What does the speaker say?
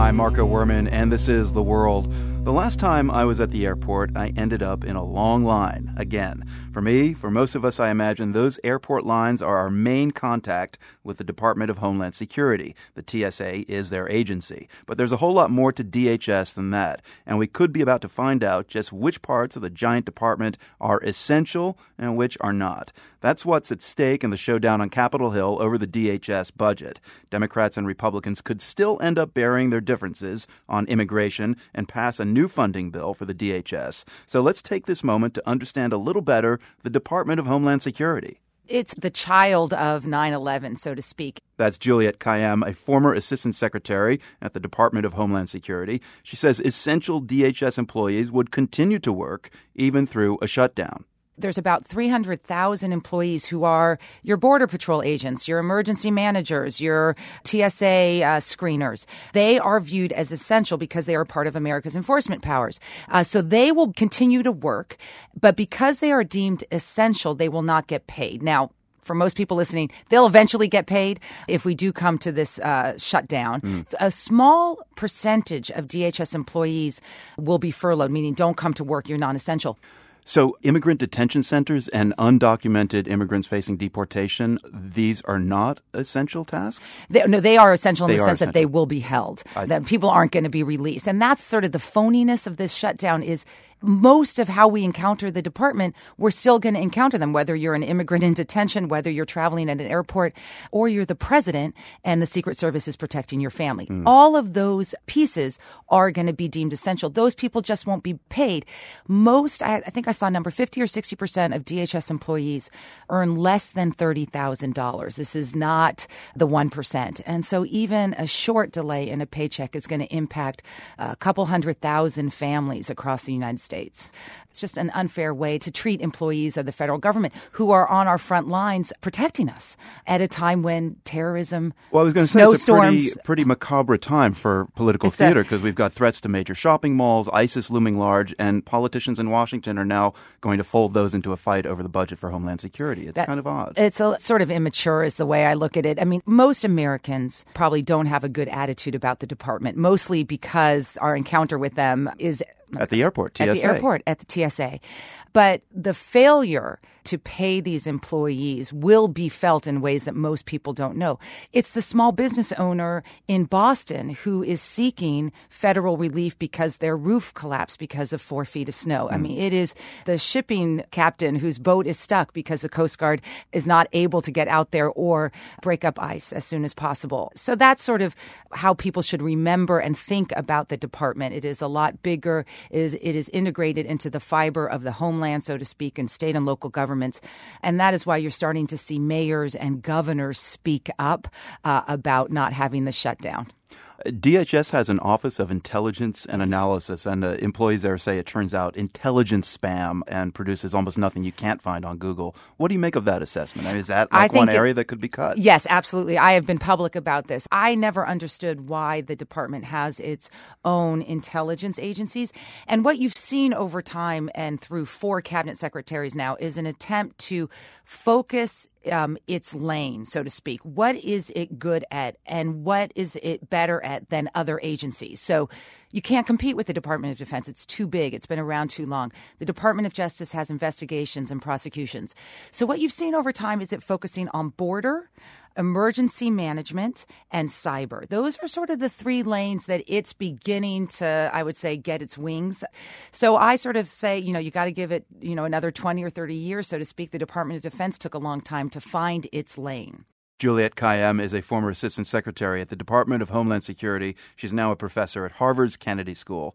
I'm Marco Werman, and this is The World. The last time I was at the airport, I ended up in a long line again. For me, for most of us, I imagine those airport lines are our main contact with the Department of Homeland Security. The TSA is their agency. But there's a whole lot more to DHS than that, and we could be about to find out just which parts of the giant department are essential and which are not. That's what's at stake in the showdown on Capitol Hill over the DHS budget. Democrats and Republicans could still end up burying their differences on immigration and pass a new funding bill for the DHS. So let's take this moment to understand a little better the Department of Homeland Security. It's the child of 9/11, so to speak. That's Juliette Kayyem, a former assistant secretary at the Department of Homeland Security. She says essential DHS employees would continue to work even through a shutdown. There's about 300,000 employees who are your Border Patrol agents, your emergency managers, your TSA screeners. They are viewed as essential because they are part of America's enforcement powers. So they will continue to work, but because they are deemed essential, they will not get paid. Now, for most people listening, they'll eventually get paid if we do come to this shutdown. A small percentage of DHS employees will be furloughed, meaning don't come to work, you're non-essential. So immigrant detention centers and undocumented immigrants facing deportation, these are not essential tasks? They are essential in the sense that they essential. will be held, that people aren't going to be released. And that's sort of the phoniness of this shutdown is most of how we encounter the department, we're still going to encounter them, whether you're an immigrant in detention, whether you're traveling at an airport, or you're the president and the Secret Service is protecting your family. All of those pieces are going to be deemed essential. Those people just won't be paid. I think I saw a number, 50 or 60% of DHS employees earn less than $30,000. This is not the 1%. And so even a short delay in a paycheck is going to impact a couple 100,000 families across the United States. It's just an unfair way to treat employees of the federal government who are on our front lines protecting us at a time when terrorism, well, I was going to say snowstorms. It's a pretty macabre time for political theater because we've got threats to major shopping malls, ISIS looming large, and politicians in Washington are now going to fold those into a fight over the budget for Homeland Security. It's kind of odd. It's sort of immature is the way I look at it. I mean, most Americans probably don't have a good attitude about the department, mostly because our encounter with them is at the airport, TSA. At the airport, at the TSA. But the failure to pay these employees will be felt in ways that most people don't know. It's the small business owner in Boston who is seeking federal relief because their roof collapsed because of 4 feet of snow. I mean, it is the shipping captain whose boat is stuck because the Coast Guard is not able to get out there or break up ice as soon as possible. So that's sort of how people should remember and think about the department. It is a lot bigger. It is integrated into the fiber of the homeland, so to speak, and state and local governments. And that is why you're starting to see mayors and governors speak up about not having the shutdown. DHS has an Office of Intelligence and Analysis, and employees there say it turns out intelligence spam and produces almost nothing you can't find on Google. What do you make of that assessment? I mean, is that one area that could be cut? Yes, absolutely. I have been public about this. I never understood why the department has its own intelligence agencies. And what you've seen over time and through 4 cabinet secretaries now is an attempt to focus its lane, so to speak. What is it good at and what is it better at than other agencies? So you can't compete with the Department of Defense. It's too big. It's been around too long. The Department of Justice has investigations and prosecutions. So what you've seen over time is it focusing on border, emergency management, and cyber. Those are sort of the 3 lanes that it's beginning to, I would say, get its wings. So I sort of say, you got to give it, another 20 or 30 years, so to speak. The Department of Defense took a long time to find its lane. Juliette Kayyem is a former assistant secretary at the Department of Homeland Security. She's now a professor at Harvard's Kennedy School.